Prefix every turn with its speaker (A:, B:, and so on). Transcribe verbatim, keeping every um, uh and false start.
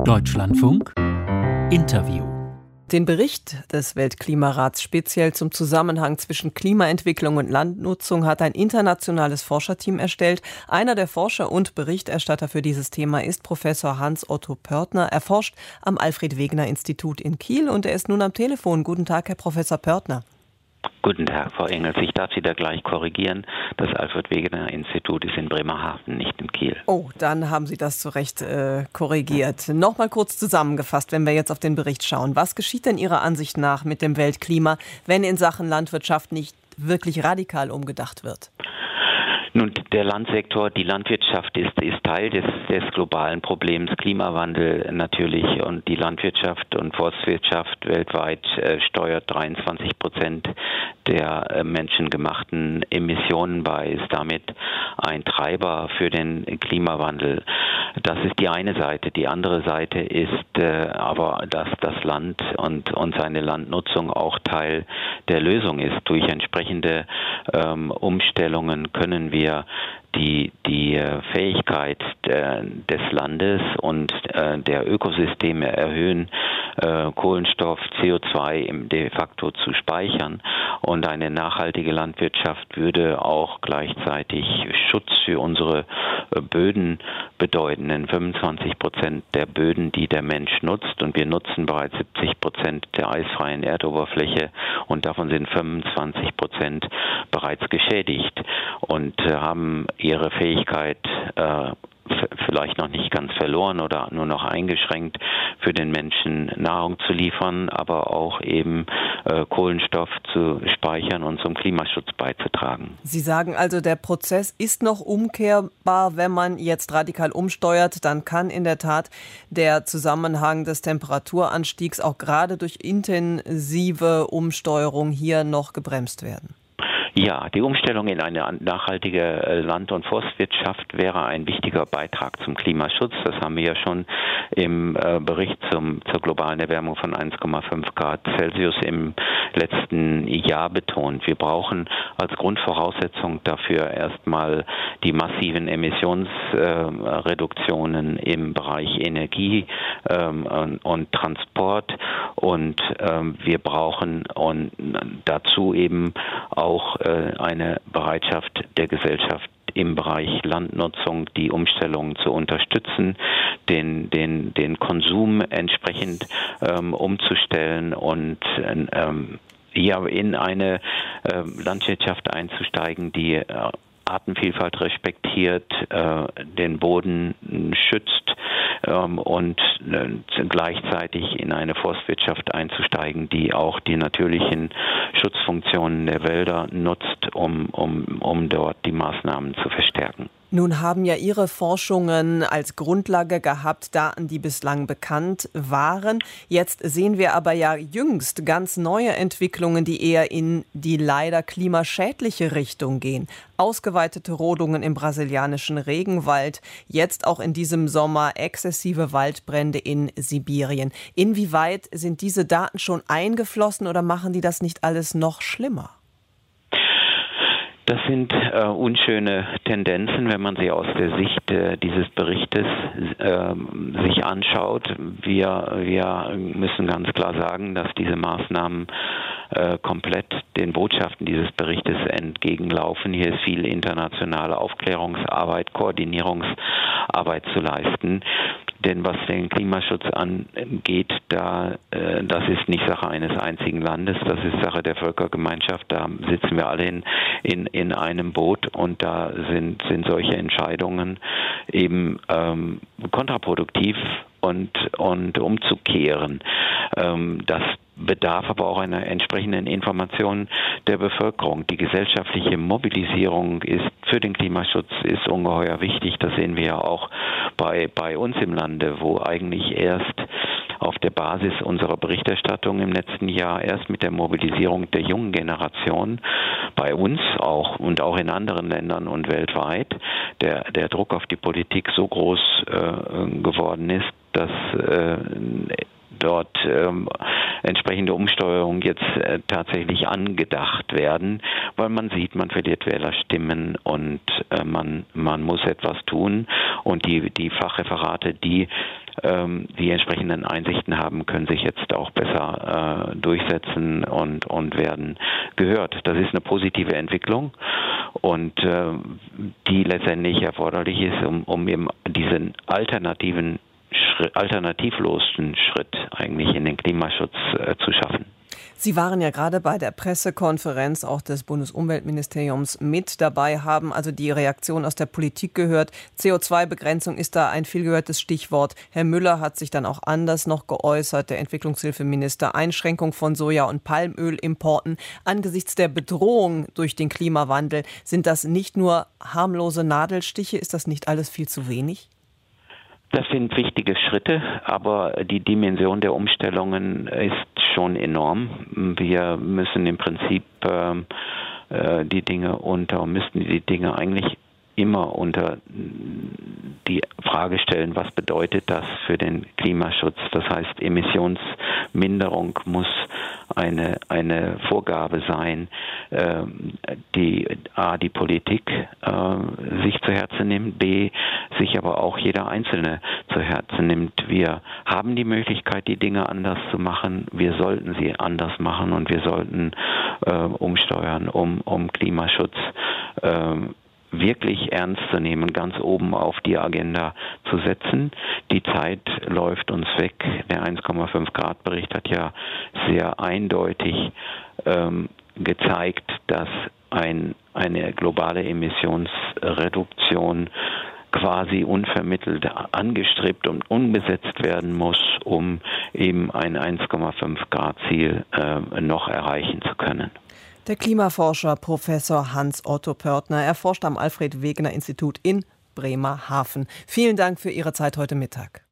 A: Deutschlandfunk Interview.
B: Den Bericht des Weltklimarats speziell zum Zusammenhang zwischen Klimaentwicklung und Landnutzung hat ein internationales Forscherteam erstellt. Einer der Forscher und Berichterstatter für dieses Thema ist Professor Hans-Otto Pörtner. Er forscht am Alfred-Wegener-Institut in Kiel und er ist nun am Telefon. Guten Tag, Herr Professor Pörtner.
C: Guten Tag, Frau Engels. Ich darf Sie da gleich korrigieren. Das Alfred-Wegener-Institut ist in Bremerhaven, nicht in Kiel.
B: Oh, dann haben Sie das zu Recht äh, korrigiert. Nochmal kurz zusammengefasst, wenn wir jetzt auf den Bericht schauen. Was geschieht denn Ihrer Ansicht nach mit dem Weltklima, wenn in Sachen Landwirtschaft nicht wirklich radikal umgedacht wird?
C: Nun, der Landsektor, die Landwirtschaft ist, ist Teil des, des globalen Problems Klimawandel natürlich, und die Landwirtschaft und Forstwirtschaft weltweit äh, steuert dreiundzwanzig Prozent der äh, menschengemachten Emissionen bei, ist damit ein Treiber für den Klimawandel. Das ist die eine Seite. Die andere Seite ist äh, aber, dass das Land und, und seine Landnutzung auch Teil der Lösung ist. Durch entsprechende ähm, Umstellungen können wir die die Fähigkeit äh, des Landes und äh, der Ökosysteme erhöhen, äh, Kohlenstoff, C O zwei im de facto zu speichern, und eine nachhaltige Landwirtschaft würde auch gleichzeitig Schutz für unsere äh, Böden bedeuten. Denn fünfundzwanzig Prozent der Böden, die der Mensch nutzt, und wir nutzen bereits siebzig Prozent der eisfreien Erdoberfläche, und davon sind fünfundzwanzig Prozent bereits geschädigt und äh, haben ihre Fähigkeit äh, vielleicht noch nicht ganz verloren oder nur noch eingeschränkt, für den Menschen Nahrung zu liefern, aber auch eben äh, Kohlenstoff zu speichern und zum Klimaschutz beizutragen.
B: Sie sagen also, der Prozess ist noch umkehrbar. Wenn man jetzt radikal umsteuert, dann kann in der Tat der Zusammenhang des Temperaturanstiegs auch gerade durch intensive Umsteuerung hier noch gebremst werden.
C: Ja, die Umstellung in eine nachhaltige Land- und Forstwirtschaft wäre ein wichtiger Beitrag zum Klimaschutz. Das haben wir ja schon im Bericht zum, zur globalen Erwärmung von eins Komma fünf Grad Celsius im letzten Jahr betont. Wir brauchen als Grundvoraussetzung dafür erstmal die massiven Emissionsreduktionen im Bereich Energie und Transport, und wir brauchen und dazu eben auch eine Bereitschaft der Gesellschaft im Bereich Landnutzung, die Umstellung zu unterstützen, den, den, den Konsum entsprechend ähm, umzustellen und ähm, ja, in eine äh, Landwirtschaft einzusteigen, die äh, Artenvielfalt respektiert, äh, den Boden schützt ähm, und äh, gleichzeitig in eine Forstwirtschaft einzusteigen, die auch die natürlichen Schutzfunktionen der Wälder nutzt, um, um, um dort die Maßnahmen zu verstärken.
B: Nun haben ja Ihre Forschungen als Grundlage gehabt Daten, die bislang bekannt waren. Jetzt sehen wir aber ja jüngst ganz neue Entwicklungen, die eher in die leider klimaschädliche Richtung gehen. Ausgeweitete Rodungen im brasilianischen Regenwald, jetzt auch in diesem Sommer exzessive Waldbrände in Sibirien. Inwieweit sind diese Daten schon eingeflossen oder machen die das nicht alles noch schlimmer?
C: Das sind äh, unschöne Tendenzen, wenn man sie aus der Sicht äh, dieses Berichtes äh, sich anschaut. Wir, wir müssen ganz klar sagen, dass diese Maßnahmen äh, komplett den Botschaften dieses Berichtes entgegenlaufen. Hier ist viel internationale Aufklärungsarbeit, Koordinierungsarbeit zu leisten. Denn was den Klimaschutz angeht, da, äh, das ist nicht Sache eines einzigen Landes, das ist Sache der Völkergemeinschaft. Da sitzen wir alle in, in, in einem Boot, und da sind, sind solche Entscheidungen eben ähm, kontraproduktiv und, und umzukehren. Ähm, das bedarf aber auch einer entsprechenden Information der Bevölkerung. Die gesellschaftliche Mobilisierung ist für den Klimaschutz ist ungeheuer wichtig. Das sehen wir ja auch bei, bei uns im Lande, wo eigentlich erst auf der Basis unserer Berichterstattung im letzten Jahr erst mit der Mobilisierung der jungen Generation bei uns auch und auch in anderen Ländern und weltweit der, der Druck auf die Politik so groß äh, geworden ist, dass äh, dort ähm, entsprechende Umsteuerungen jetzt äh, tatsächlich angedacht werden, weil man sieht, man verliert Wählerstimmen und äh, man man muss etwas tun, und die die Fachreferate, die ähm, die entsprechenden Einsichten haben, können sich jetzt auch besser äh, durchsetzen und, und werden gehört. Das ist eine positive Entwicklung und äh, die letztendlich erforderlich ist, um, um eben diesen alternativen Schritt, alternativlosen Schritt eigentlich in den Klimaschutz äh, zu schaffen.
B: Sie waren ja gerade bei der Pressekonferenz auch des Bundesumweltministeriums mit dabei, haben also die Reaktion aus der Politik gehört. C O zwei Begrenzung ist da ein viel gehörtes Stichwort. Herr Müller hat sich dann auch anders noch geäußert, der Entwicklungshilfeminister. Einschränkung von Soja- und Palmölimporten. Angesichts der Bedrohung durch den Klimawandel, sind das nicht nur harmlose Nadelstiche? Ist das nicht alles viel zu wenig?
C: Das sind wichtige Schritte, aber die Dimension der Umstellungen ist schon enorm. Wir müssen im Prinzip äh, die Dinge unter, müssten die Dinge eigentlich immer unter die Frage stellen, was bedeutet das für den Klimaschutz? Das heißt, Emissionsminderung muss eine, eine Vorgabe sein, äh, die A, die Politik äh, sich zu Herzen nimmt, B, sich aber auch jeder Einzelne zu Herzen nimmt. Wir haben die Möglichkeit, die Dinge anders zu machen. Wir sollten sie anders machen und wir sollten äh, umsteuern, um, um Klimaschutz äh, wirklich ernst zu nehmen, ganz oben auf die Agenda zu setzen. Die Zeit läuft uns weg. Der eins Komma fünf Grad Bericht hat ja sehr eindeutig ähm, gezeigt, dass ein, eine globale Emissionsreduktion quasi unvermittelt angestrebt und umgesetzt werden muss, um eben ein eins Komma fünf Grad Ziel äh, noch erreichen zu können.
B: Der Klimaforscher Professor Hans-Otto Pörtner, er forscht am Alfred-Wegener-Institut in Bremerhaven. Vielen Dank für Ihre Zeit heute Mittag.